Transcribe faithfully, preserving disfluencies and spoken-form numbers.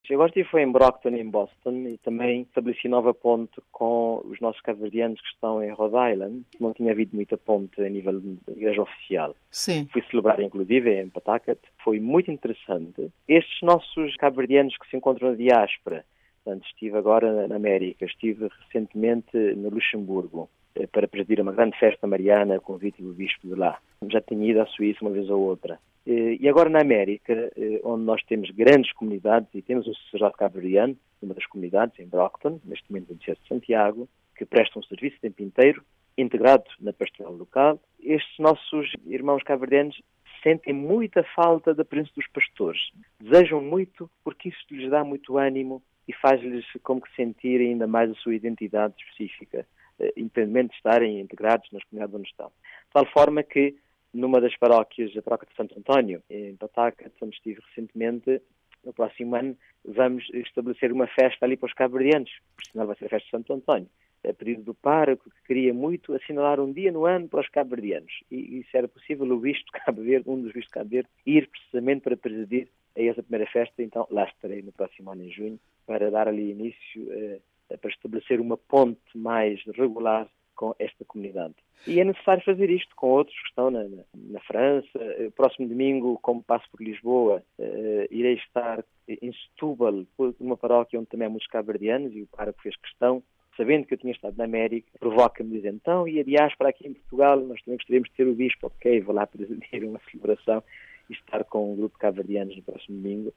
Agora estive foi em Brockton, em Boston, e também estabeleci nova ponte com os nossos cabo-verdianos que estão em Rhode Island. Não tinha havido muita ponte a nível de igreja oficial. Sim. Fui celebrar, inclusive, em Pawtucket. Foi muito interessante. Estes nossos cabo-verdianos que se encontram na diáspora, portanto, estive agora na América, estive recentemente no Luxemburgo, para presidir uma grande festa mariana a convite do bispo de lá. Já tinha ido à Suíça uma vez ou outra. E agora na América, onde nós temos grandes comunidades, e temos o sacerdote cabo-verdiano, uma das comunidades, em Brockton, neste momento no Diocese de Santiago, que presta um serviço o tempo inteiro, integrado na pastoral local. Estes nossos irmãos cabo-verdianos sentem muita falta da presença dos pastores. Desejam muito, porque isso lhes dá muito ânimo e faz-lhes como que sentir ainda mais a sua identidade específica, independentemente de estarem integrados nas comunidades onde estão. De tal forma que, numa das paróquias, a paróquia de Santo António, em Pawtucket, onde estive recentemente, no próximo ano, vamos estabelecer uma festa ali para os cabo-verdianos. Por sinal, vai ser a festa de Santo António. A pedido do pároco, que queria muito assinalar um dia no ano para os cabo-verdianos. E, e se era possível, o bispo de Cabo Verde, um dos bispos de Cabo Verde, ir precisamente para presidir a essa primeira festa. Então, lá estarei no próximo ano, em junho, para dar ali início, eh, para estabelecer uma ponte mais regular com esta comunidade. E é necessário fazer isto com outros que estão na, na, na França. O próximo domingo, como passo por Lisboa, uh, irei estar em Setúbal, numa paróquia onde também há muitos cabo-verdianos, e o pároco fez questão, sabendo que eu tinha estado na América, provoca-me dizendo, então, e a diáspora aqui em Portugal, nós também gostaríamos de ter o bispo, ok, vou lá presidir uma celebração e estar com um grupo de cabo-verdianos no próximo domingo.